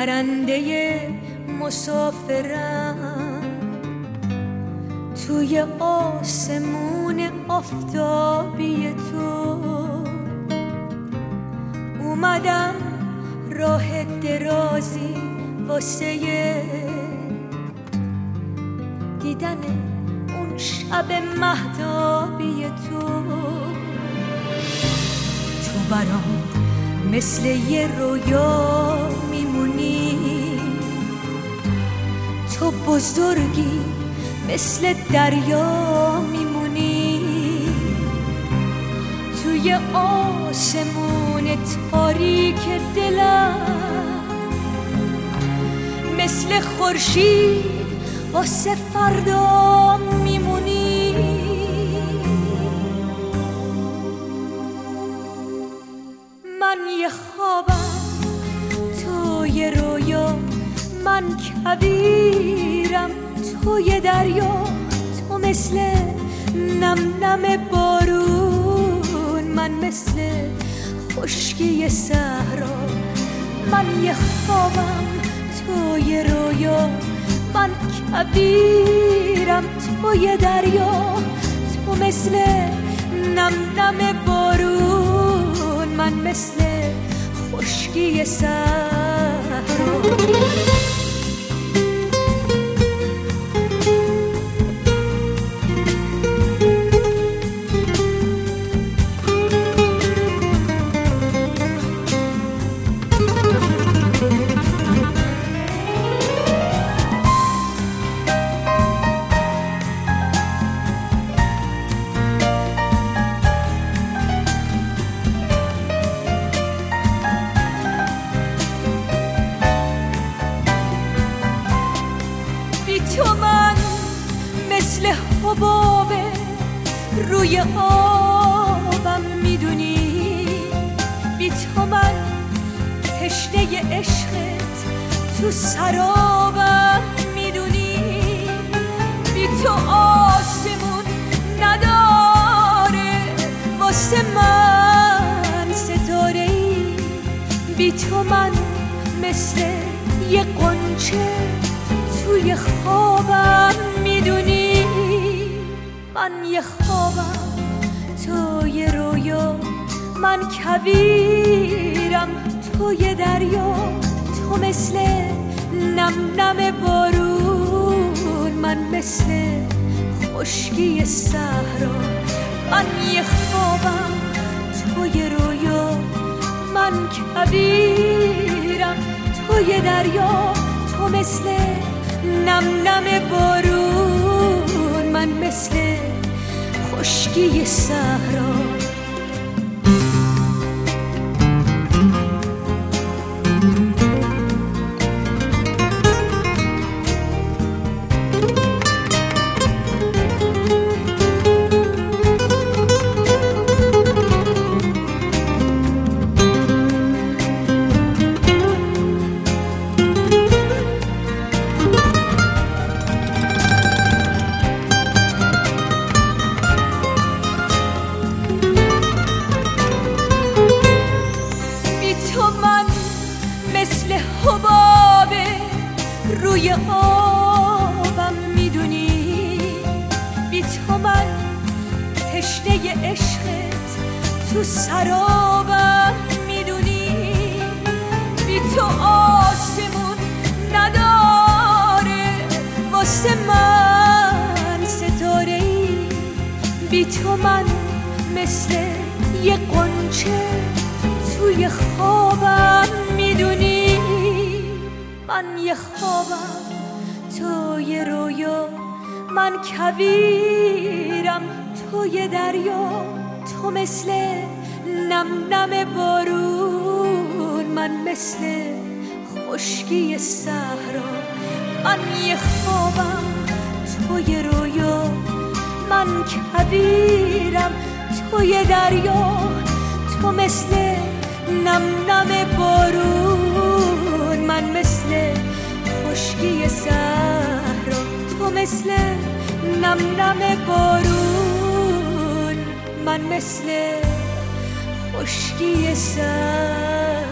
پرنده مسافرم توی آسمون آفتابی تو. اومدم راه درازی واسه دیدن اون شب مهتابی تو. تو برام مثل یه رویا میمونی، تو بزرگی مثل دریا میمونی. توی آسمون تاریک دلم مثل خورشید واسه فردا میمونی. من یه خوابم تو یه رویا، من کویرم تو یه دریا. تو مثل نم نم بارون، من مثل خشکی صحرا. من یه خوابم تو یه رویا، من کویرم تو یه دریا. تو مثل نم نم بارون، من مثل خشکی صحرا. تو من مثل حباب روی آبم میدونی. بی تو من تشنه عشقت تو سرابم میدونی. بی تو آسمون نداره واسه من ستاره‌ای. بی تو من مثل یه غنچه توی خوابم میدونی. من یه خوابم تو یه رویا، من کویرم تو یه دریا. تو مثل نم نم بارون، من مثل خشکی صحرا. من یه خوابم تو یه رویا، من کویرم تو یه دریا. تو مثل نم نم بارون، من مثل خشکی صحرا. مثل حباب روی آبم میدونی. بی تو من تشنه عشقت تو سرابم میدونی. بی تو آسمون نداره واسه من ستاره‌ای. بی تو من مثل یه غنچه توی خوابم میدونی. من یه خوابم تو یه رویا، من کویرم تو یه دریا. تو مثل نم نم بارون، من مثل خشکی صحرا. من یه خوابم تو یه رویا، من کویرم تو یه دریا. تو مثل نم نم بارون، من مثل خشکی صحرا. تو مثل نم نم بارون، من مثل خشکی صحرا.